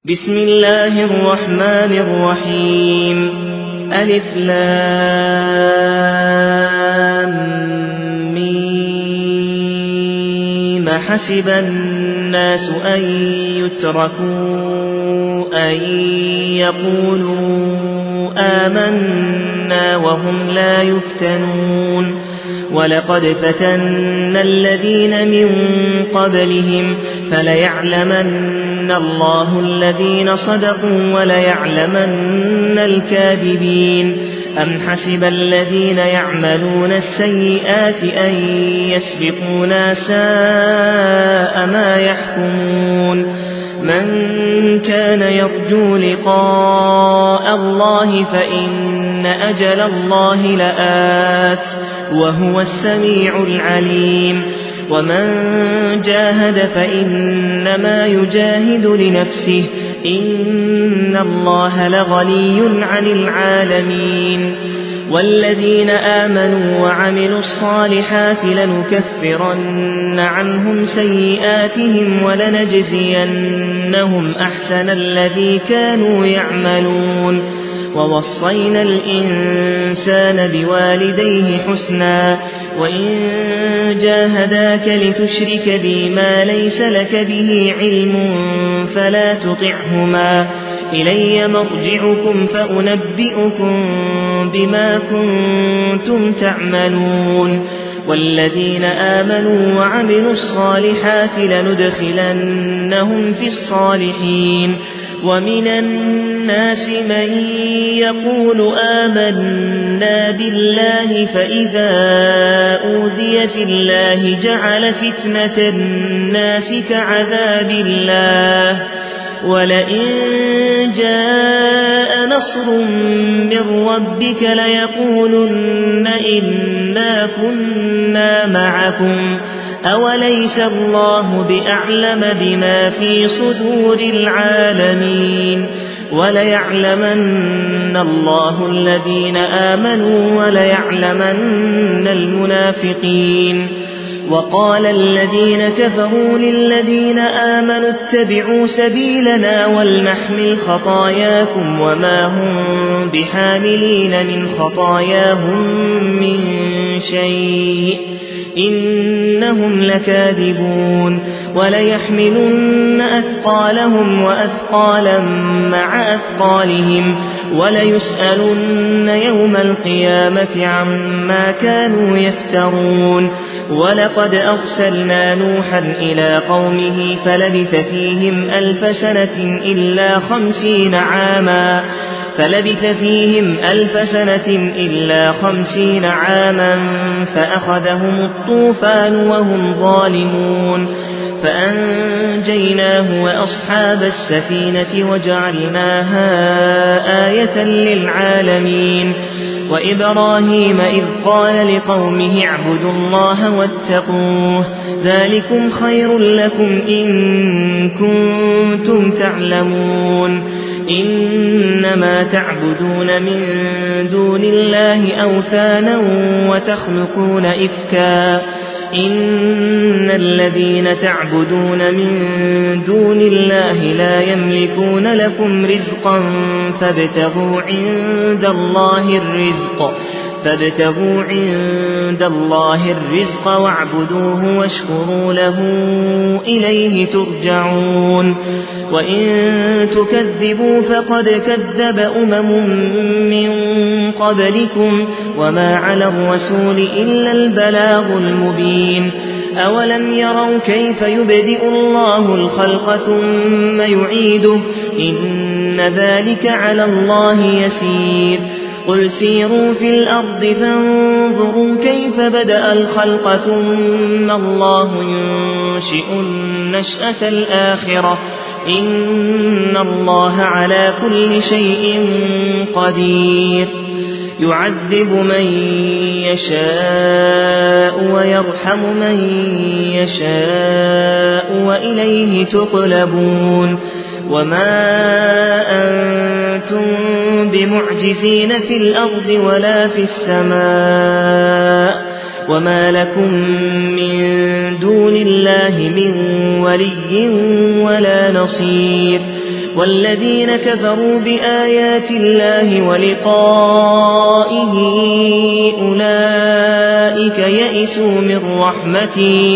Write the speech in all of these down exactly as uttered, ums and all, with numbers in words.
بسم الله الرحمن الرحيم ألف لام ميم حسب الناس أن يتركوا أن يقولوا آمنا وهم لا يفتنون ولقد فتنا الذين من قبلهم فليعلمن الله الذين صدقوا وليعلمن الكاذبين أم حسب الذين يعملون السيئات أن يسبقونا ساء ما يحكمون من كان يرجو لقاء الله فإن أجل الله لآت وهو السميع العليم ومن جاهد فإنما يجاهد لنفسه إن الله لغني عن العالمين والذين آمنوا وعملوا الصالحات لنكفرن عنهم سيئاتهم ولنجزينهم أحسن الذي كانوا يعملون ووصينا الإنسان بوالديه حسنا وإن جاهداك لتشرك بي ما ليس لك به علم فلا تطعهما إلي مرجعكم فأنبئكم بما كنتم تعملون والذين آمنوا وعملوا الصالحات لندخلنهم في الصالحين ومن الناس من يقول آمنا بالله فإذا أوذي في الله جعل فتنة الناس كعذاب الله ولئن جاء نصر من ربك ليقولن إنا كنا معكم أوليس الله بأعلم بما في صدور العالمين وليعلمن الله الذين آمنوا وليعلمن المنافقين وقال الذين كفروا للذين آمنوا اتبعوا سبيلنا ولنحمل خطاياكم وما هم بحاملين من خطاياهم من شيء إنهم لكاذبون وليحملن أثقالهم وأثقالا مع أثقالهم وليسألن يوم القيامة عما كانوا يفترون ولقد أرسلنا نوحا إلى قومه فلبث فيهم ألف سنة إلا خمسين عاما فلبث فيهم ألف سنة إلا خمسين عاما فأخذهم الطوفان وهم ظالمون فأنجيناه وأصحاب السفينة وجعلناها آية للعالمين وإبراهيم إذ قال لقومه اعبدوا الله واتقوه ذلكم خير لكم إن كنتم تعلمون إنما تعبدون من دون الله أوثانا وتخلقون إفكا إن الذين تعبدون من دون الله لا يملكون لكم رزقا فابتغوا عند الله الرزق فابتغوا عند الله الرزق واعبدوه واشكروا له إليه ترجعون وإن تكذبوا فقد كذب أمم من قبلكم وما على الرسول إلا البلاغ المبين أولم يروا كيف يبدئ الله الخلق ثم يعيده إن ذلك على الله يسير قل سيروا في الأرض فانظروا كيف بدأ الخلق ثم الله ينشئ النشأة الآخرة إن الله على كل شيء قدير يعذب من يشاء ويرحم من يشاء وإليه تقلبون وما أنتم بمعجزين في الأرض ولا في السماء وما لكم من دون الله من ولي ولا نصير والذين كفروا بآيات الله ولقائه أولئك يئسوا من رحمتي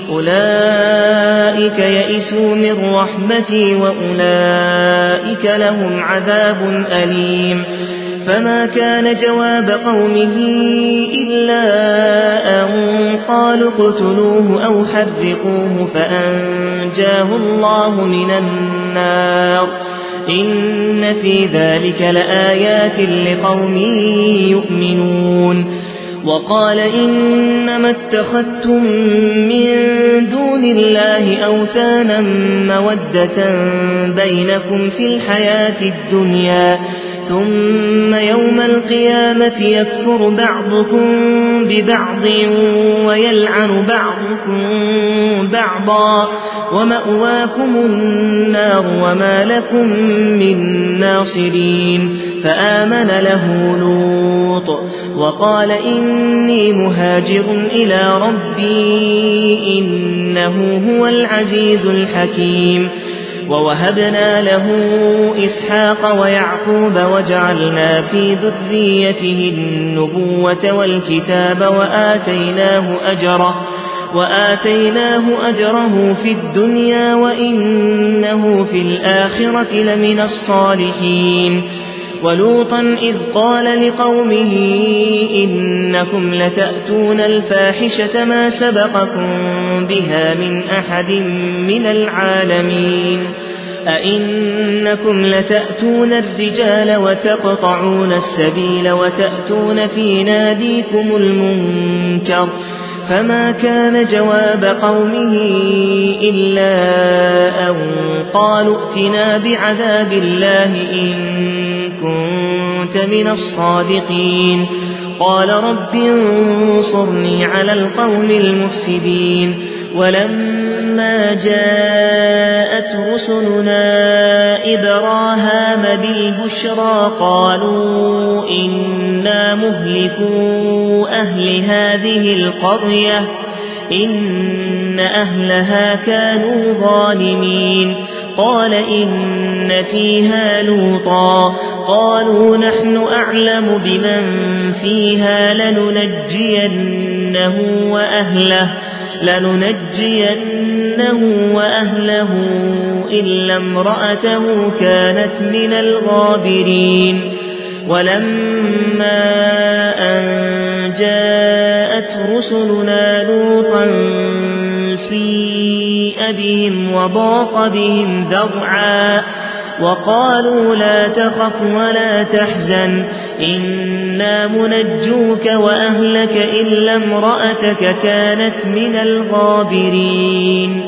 أولئك يئسوا من رحمتي وأولئك لهم عذاب أليم. فما كان جواب قومه إلا أن قالوا اقتلوه أو حرقوه فأنجاه الله من النار إن في ذلك لآيات لقوم يؤمنون. وقال إنما اتخذتم من دون الله أوثانا مودة بينكم في الحياة الدنيا ثم يوم القيامة يكفر بعضكم ببعض ويلعن بعضكم بعضا ومأواكم النار وما لكم من ناصرين. فآمن له لوط وقال إني مهاجر إلى ربي إنه هو العزيز الحكيم. ووهبنا له إسحاق ويعقوب وجعلنا في ذريته النبوة والكتاب وآتيناه أجره, وآتيناه أجره في الدنيا وإنه في الآخرة لمن الصالحين. ولوطا إذ قال لقومه إنكم لتأتون الفاحشة ما سبقكم بها من أحد من العالمين أئنكم لتأتون الرجال وتقطعون السبيل وتأتون في ناديكم المنكر. فما كان جواب قومه إلا أن قالوا ائتنا بعذاب الله إن كنت من الصادقين. قال رب انصرني على القوم المفسدين. ولما جاءت رسلنا إبراهام بالبشرى قالوا إنا مهلكو أهل هذه القرية إن أهلها كانوا ظالمين. قال إن فيها لوطا قالوا نحن أعلم بمن فيها لننجينه وأهله لننجينه وأهله إلا امرأته كانت من الغابرين. ولما أن جاءت رسلنا لوطا سيء بهم وضاق بهم ذرعا وقالوا لا تخف ولا تحزن إنا منجوك وأهلك إلا امرأتك كانت من الغابرين.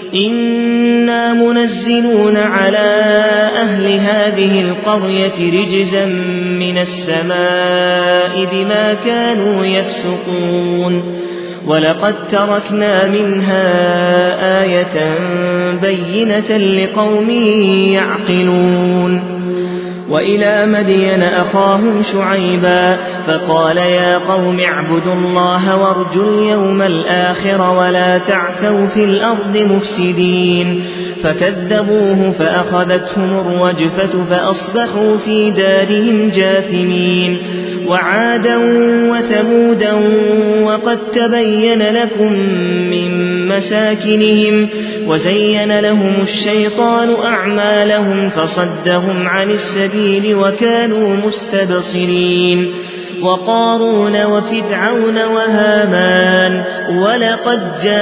إنا منزلون على أهل هذه القرية رجزا من السماء بما كانوا يفسقون. ولقد تركنا منها آية بينة لقوم يعقلون. وإلى مدين أخاهم شعيبا فقال يا قوم اعبدوا الله وارجوا اليوم الآخر ولا تعثوا في الأرض مفسدين. فكذبوه فأخذتهم الرجفة فأصبحوا في دارهم جاثمين. وعادا وثمودا وقد تبين لكم من مساكنهم وزين لهم الشيطان أعمالهم فصدهم عن السبيل وكانوا مستبصرين. وقارون وفرعون وهامان ولقد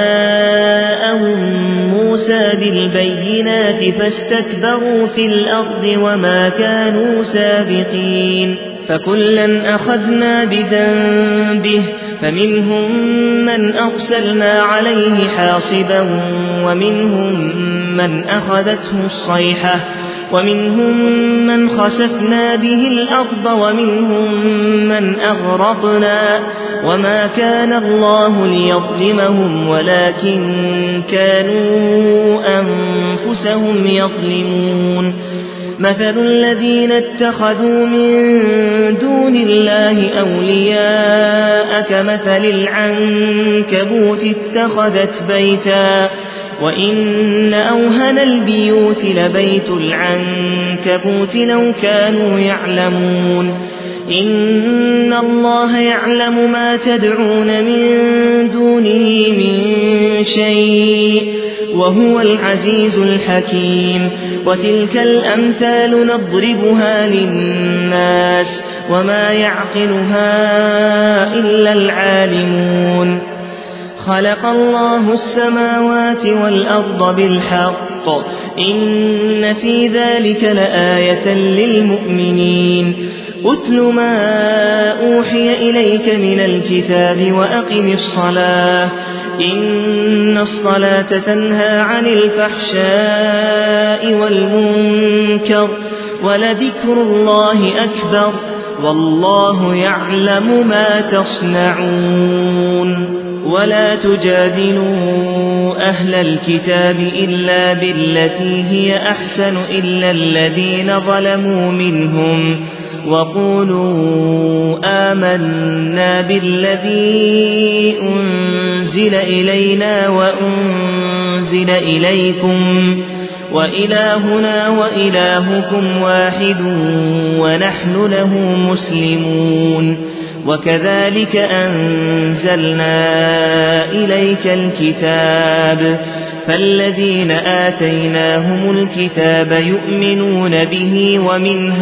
جاءهم موسى بالبينات فاستكبروا في الأرض وما كانوا سابقين. فكلا أخذنا بذنبه فمنهم من أرسلنا عليه حاصبا ومنهم من أخذته الصيحة ومنهم من خسفنا به الأرض ومنهم من أغرقنا وما كان الله ليظلمهم ولكن كانوا أنفسهم يظلمون. مثل الذين اتخذوا من دون الله أولياء كمثل العنكبوت اتخذت بيتا وإن أوهن البيوت لبيت العنكبوت لو كانوا يعلمون إن الله يعلم ما تدعون من دونه من شيء وهو العزيز الحكيم وتلك الأمثال نضربها للناس وما يعقلها إلا العالمون خلق الله السماوات والأرض بالحق إن في ذلك لآية للمؤمنين أتل ما أوحي إليك من الكتاب وأقم الصلاة إن الصلاة تنهى عن الفحشاء والمنكر ولذكر الله أكبر والله يعلم ما تصنعون ولا تجادلوا أهل الكتاب إلا بالتي هي أحسن إلا الذين ظلموا منهم وقولوا آمنا بالذي أنزل إلينا وأنزل إليكم وإلهنا وإلهكم واحد ونحن له مسلمون وكذلك أنزلنا إليك الكتاب فالذين آتيناهم الكتاب يؤمنون به ومن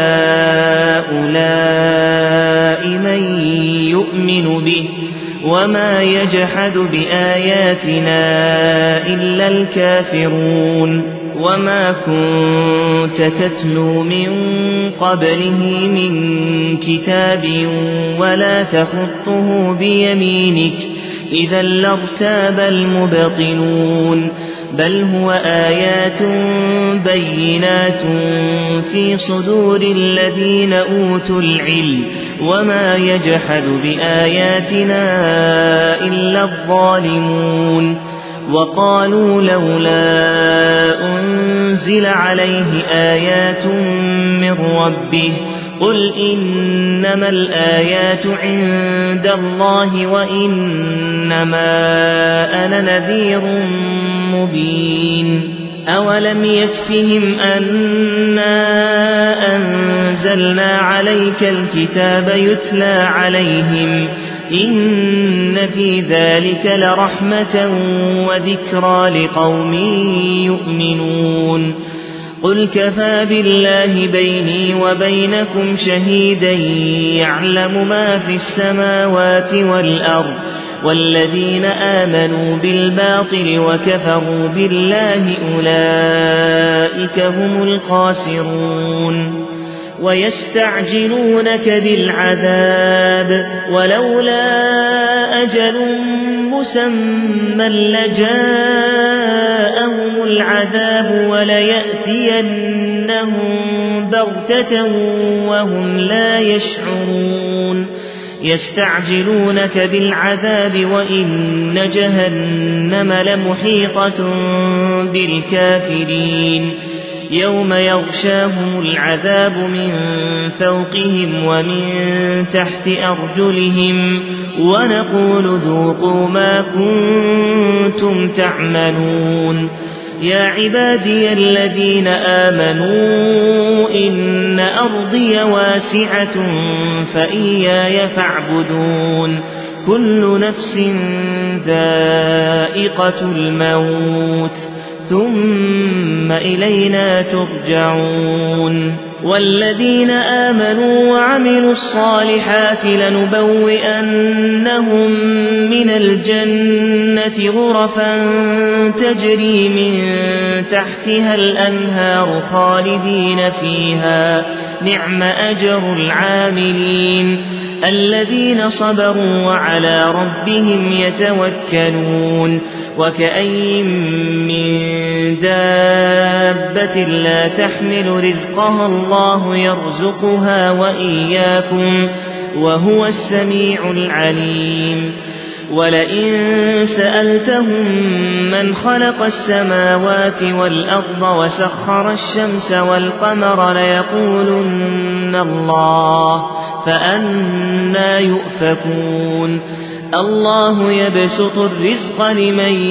هؤلاء من يؤمن به وما يجحد بآياتنا إلا الكافرون وما كنت تتلو من قبله من كتاب ولا تخطه بيمينك إذا لارتاب المبطلون بل هو آيات بينات في صدور الذين أوتوا العلم وما يجحد بآياتنا إلا الظالمون وقالوا لولا أنزل عليه آيات من ربه قل إنما الآيات عند الله وإنما أنا نذير مبين أولم يكفهم أنا أنزلنا عليك الكتاب يتلى عليهم إن في ذلك لرحمة وذكرى لقوم يؤمنون قل كفى بالله بيني وبينكم شهيدا يعلم ما في السماوات والأرض والذين آمنوا بالباطل وكفروا بالله أولئك هم الخاسرون ويستعجلونك بالعذاب ولولا أجل مسمى لجاءهم العذاب وليأتينهم بغتة وهم لا يشعرون يستعجلونك بالعذاب وإن جهنم لمحيطة بالكافرين يوم يغشاهم العذاب من فوقهم ومن تحت أرجلهم ونقول ذوقوا ما كنتم تعملون يا عبادي الذين آمنوا إن أرضي واسعة فإياي فاعبدون كل نفس ذائقة الموت ثم إلينا ترجعون والذين آمنوا وعملوا الصالحات لنبوئنهم من الجنة غرفا تجري من تحتها الأنهار خالدين فيها نعم أجر العاملين الذين صبروا وعلى ربهم يتوكلون وكأين من دابة لا تحمل رزقها الله يرزقها وإياكم وهو السميع العليم ولئن سألتهم من خلق السماوات والأرض وسخر الشمس والقمر ليقولن الله فأنى يؤفكون الله يبسط الرزق لمن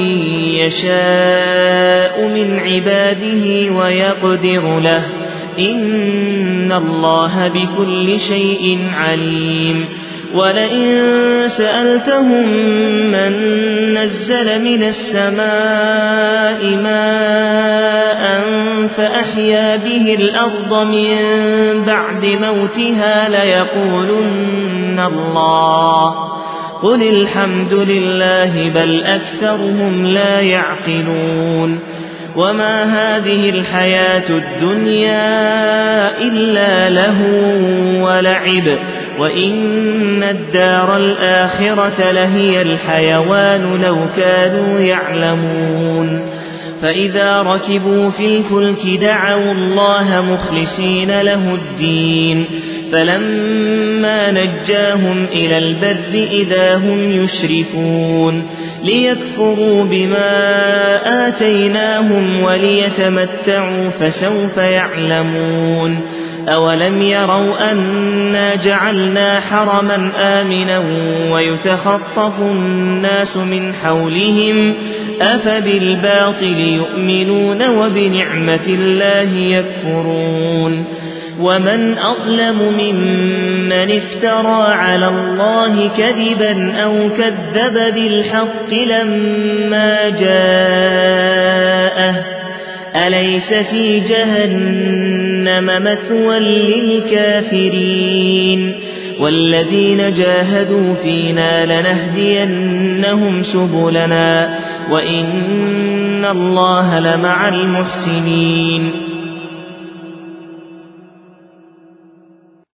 يشاء من عباده ويقدر له إن الله بكل شيء عليم ولئن سألتهم من نزل من السماء ماء فأحيا به الأرض من بعد موتها ليقولن الله قل الحمد لله بل أكثرهم لا يعقلون وما هذه الحياة الدنيا إلا لهو ولعب وإن الدار الآخرة لهي الحيوان لو كانوا يعلمون فإذا ركبوا في الفلك دعوا الله مخلصين له الدين فلما نجاهم إلى البر إذا هم يشركون ليكفروا بما آتيناهم وليتمتعوا فسوف يعلمون أولم يروا أنا جعلنا حرما آمنا ويتخطف الناس من حولهم أفبالباطل يؤمنون وبنعمة الله يكفرون ومن أظلم ممن افترى على الله كذبا أو كذب بالحق لما جاءه أليس في جهنم مثوى للكافرين والذين جاهدوا فينا لنهدينهم سبلنا وإن الله لمع المحسنين